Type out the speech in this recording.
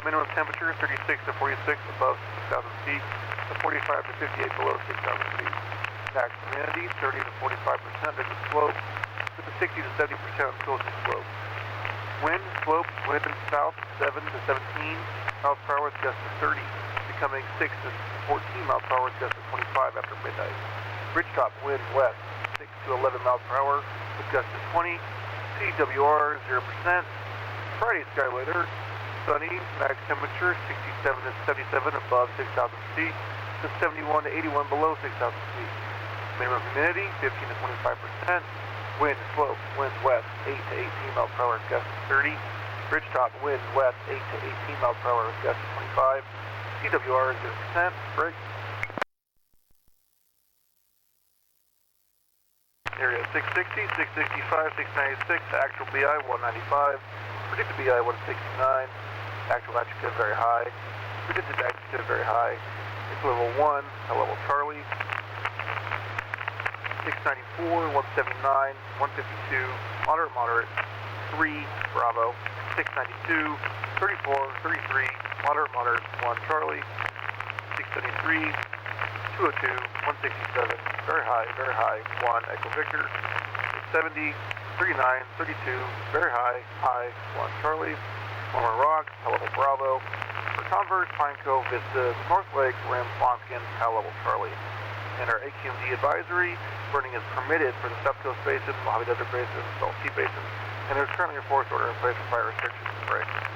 Minimum temperature 36 to 46 above 6,000 feet, to 45 to 58 below 6,000 feet. Maximum humidity 30 to 45% at the slope, with a 60 to 70% on the coastal slope. Wind slope, wind south 7 to 17 miles per hour with gusts of 30, becoming 6 to 14 miles per hour with gusts of 25 after midnight. Ridgetop wind west 6 to 11 miles per hour with gusts of 20. CWR 0%. Friday sky weather, sunny, max temperature 67 to 77 above 6,000 feet, to 71 to 81 below 6,000 feet. Minimum humidity 15 to 25%. Wind slope, wind west 8 to 18 miles per hour, gusts of 30. Ridgetop wind west 8 to 18 miles per hour, gusts of 25. CWR 0%. Break. Area 660, 665, 696, actual BI 195, predicted BI 169, actual adjective very high, predicted adjective very high. It's level 1, level Charlie. 694, 179, 152, moderate, 3, Bravo. 692, 34, 33, moderate, 1, Charlie. 673, 202, 167, very high, 1, Echo Victor. 670, 39, 32, very high, 1, Charlie. Mormon Rock, high level Bravo. For Converse, Pine Cove, Vista, North Lake, Rim, Flonskin, high level Charlie. And our AQMD advisory, burning is permitted for the South Coast Basin, Mojave Desert Basin, Salt Sea Basin, and there's currently a forest order in place for fire restrictions. Break.